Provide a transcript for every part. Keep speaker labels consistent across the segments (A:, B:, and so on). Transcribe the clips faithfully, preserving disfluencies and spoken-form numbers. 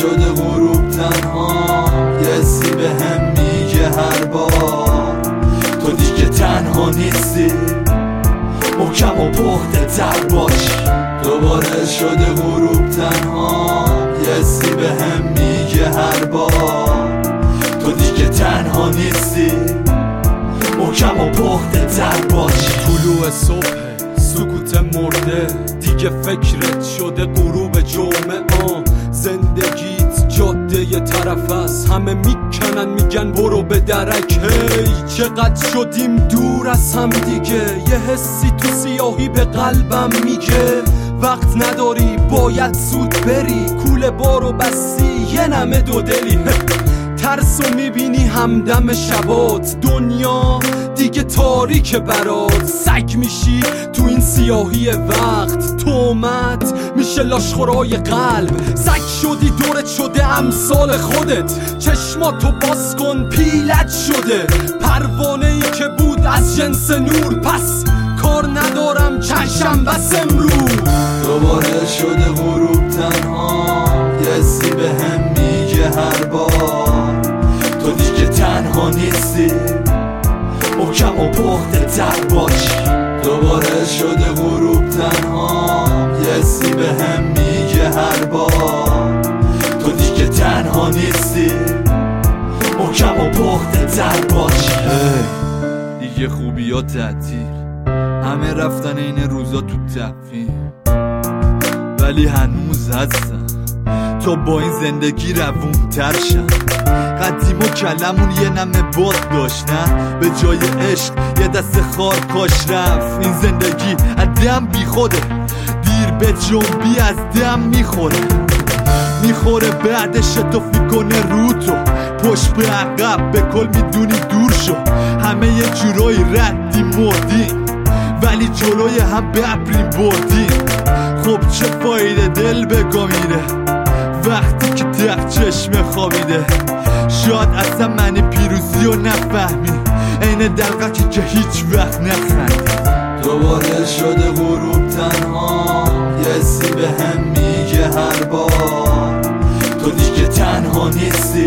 A: شده غروب تنها، یه حسی به هم میگه هر بار تو دیگه تنها نیستی، محکم و پخته تر باشی. دوباره شده غروب تنها، یه حسی به هم میگه هر بار تو دیگه تنها نیستی، محکم و پخته تر باشی.
B: طلوع صبح سکوت مرده، دیگه فکرت شده غروب جمعه. زندگیت جاده یه طرف است، همه میکنن میگن برو به درک. هی چقدر شدیم دور از هم دیگه، یه حسی تو سیاهی به قلبم میگه وقت نداری باید زود بری، کوله بارو بستی یه نمه دو دلی. ترسو میبینی همدم شبات، دنیا دیگه تاریک برات. سگ میشی تو این سیاهی وقت، تومت میشه لاشخورای قلب. سگ شدی دورت شده امثال خودت، چشماتو باز کن پیلت شده. پروانه ای که بود از جنس نور، پس کار ندارم چشم بس امروز.
A: دوباره شده غروب تنها، یه حسی به هم میگه هر بار تو دیگه تنها نیستی، محکم و پخته تر باشی. دوباره شده غروب تنها، یه حسی به هم میگه هر بار تو دیگه تنها نیستی، محکم و پخته تر باشی.
C: دیگه خوبی ها تعطیل، همه رفتن این روزا تو تفهیم، ولی هنوز هستن تا با این زندگی روون تر شن. قدیم و کلمون یه نمه باد داشت، نه به جای عشق یه دست خار کاش رفت. این زندگی از دم بی خوده، دیر به جنبی از دم میخوره میخوره بعدش شتافی کنه رو تو، پشت به عقب به کل میدونی دور شو. همه یه جورایی ردی مردیم، ولی جلوی هم ببریم بردیم. خب چه فایده دل بگا میره وقتی که دق چشم خوابیده. شاید اصلا معنی پیروزی رو نفهمی، این دلقکی که هیچ وقت نخندی.
A: دوباره شده غروب تنها، یه حسی به هم میگه هر بار تو دیگه تنها نیستی،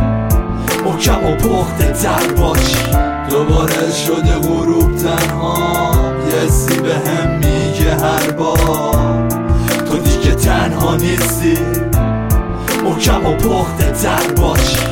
A: محکم و پخته تر باشی. دوباره شده غروب تنها، یه حسی به هم میگه هر بار تو دیگه تنها نیستی، محکم و پخته تر باشی.